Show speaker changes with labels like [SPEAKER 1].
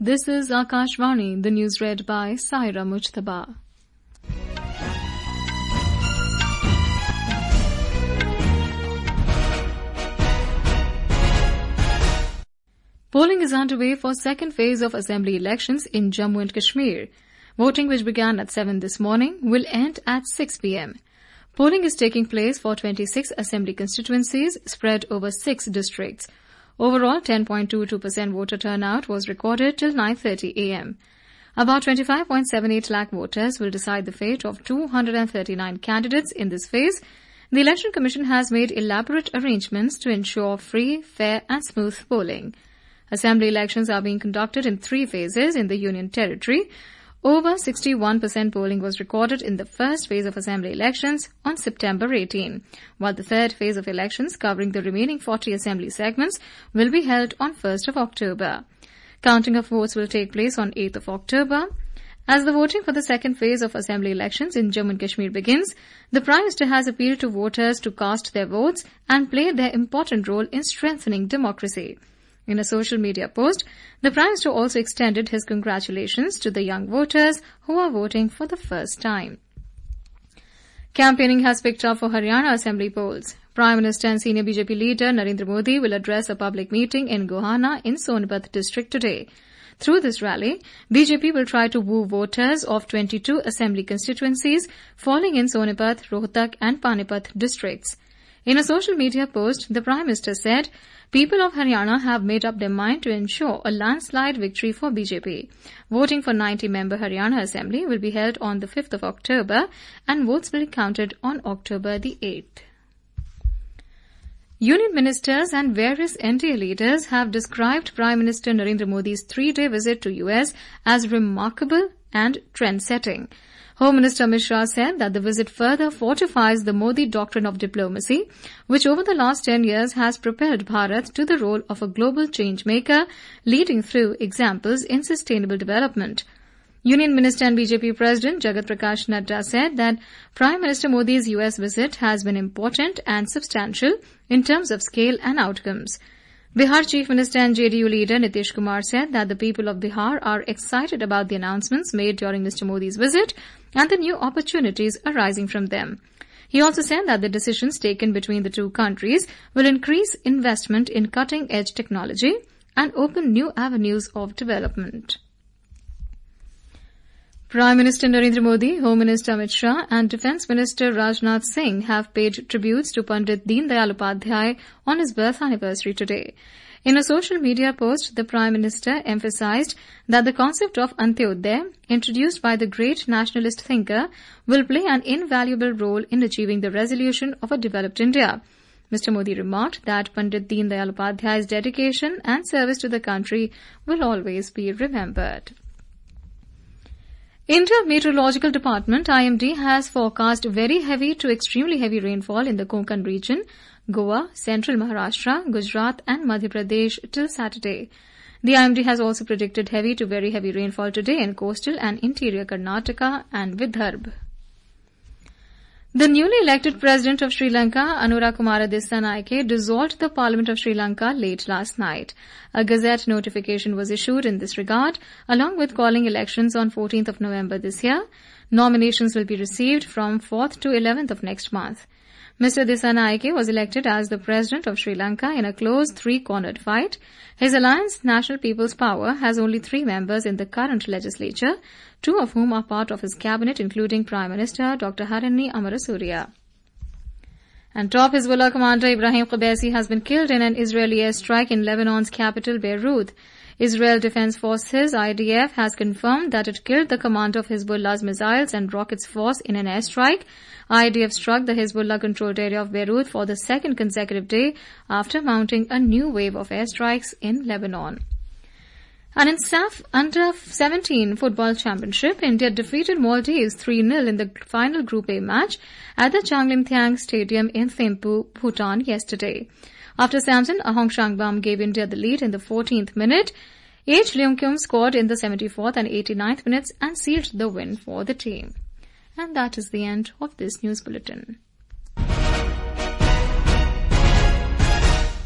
[SPEAKER 1] This is Akashvani, the news read by Saira Mujtaba. Polling is underway for second phase of assembly elections in Jammu and Kashmir. Voting, which began at 7 this morning, will end at 6 p.m. Polling is taking place for 26 assembly constituencies spread over 6 districts. Overall, 10.22% voter turnout was recorded till 9:30 a.m. About 25.78 lakh voters will decide the fate of 239 candidates in this phase. The Election Commission has made elaborate arrangements to ensure free, fair and smooth polling. Assembly elections are being conducted in 3 phases in the Union Territory. Over 61% polling was recorded in the first phase of assembly elections on September 18, while the third phase of elections covering the remaining 40 assembly segments will be held on 1st of October. Counting of votes will take place on 8th of October. As the voting for the second phase of assembly elections in Jammu and Kashmir begins, the Prime Minister has appealed to voters to cast their votes and play their important role in strengthening democracy. In a social media post, the Prime Minister also extended his congratulations to the young voters who are voting for the first time. Campaigning has picked up for Haryana Assembly polls. Prime Minister and senior BJP leader Narendra Modi will address a public meeting in Gohana in Sonipat district today. Through this rally, BJP will try to woo voters of 22 assembly constituencies falling in Sonipat, Rohtak and Panipat districts. In a social media post, the Prime Minister said, "People of Haryana have made up their mind to ensure a landslide victory for BJP. Voting for 90-member Haryana Assembly will be held on the 5th of October and votes will be counted on October the 8th. Union ministers and various NDA leaders have described Prime Minister Narendra Modi's 3-day visit to US as remarkable and trend-setting. Home Minister Amit Shah said that the visit further fortifies the Modi doctrine of diplomacy, which over the last 10 years has propelled Bharat to the role of a global change maker, leading through examples in sustainable development. Union Minister and BJP President Jagat Prakash Nadda said that Prime Minister Modi's US visit has been important and substantial in terms of scale and outcomes. Bihar Chief Minister and JDU leader Nitish Kumar said that the people of Bihar are excited about the announcements made during Mr. Modi's visit and the new opportunities arising from them. He also said that the decisions taken between the two countries will increase investment in cutting-edge technology and open new avenues of development. Prime Minister Narendra Modi, Home Minister Amit Shah and Defence Minister Rajnath Singh have paid tributes to Pandit Deen Dayal Upadhyay on his birth anniversary today. In a social media post, the Prime Minister emphasized that the concept of Antyodaya, introduced by the great nationalist thinker, will play an invaluable role in achieving the resolution of a developed India. Mr. Modi remarked that Pandit Deen Dayal Upadhyay's dedication and service to the country will always be remembered. India Meteorological Department IMD has forecast very heavy to extremely heavy rainfall in the Konkan region, Goa, Central Maharashtra, Gujarat and Madhya Pradesh till Saturday. The IMD has also predicted heavy to very heavy rainfall today in coastal and interior Karnataka and Vidarbha. The newly elected President of Sri Lanka, Anura Kumara Dissanayake, dissolved the Parliament of Sri Lanka late last night. A Gazette notification was issued in this regard, along with calling elections on 14th of November this year. Nominations will be received from 4th to 11th of next month. Mr. Dissanayake was elected as the President of Sri Lanka in a close 3-cornered fight. His alliance, National People's Power, has only 3 members in the current legislature, 2 of whom are part of his cabinet, including Prime Minister Dr. Harini Amarasuriya. And top Hezbollah commander Ibrahim Qubaisi has been killed in an Israeli airstrike in Lebanon's capital, Beirut. Israel Defense Forces, IDF, has confirmed that it killed the commander of Hezbollah's missiles and rockets force in an airstrike. IDF struck the Hezbollah-controlled area of Beirut for the 2nd consecutive day after mounting a new wave of airstrikes in Lebanon. And in SAF Under-17 Football Championship, India defeated Maldives 3-0 in the final Group A match at the Changlimthiang Stadium in Thimphu, Bhutan yesterday. After Samson Ahong gave India the lead in the 14th minute, H. Leungkyum scored in the 74th and 89th minutes and sealed the win for the team. And that is the end of this news bulletin.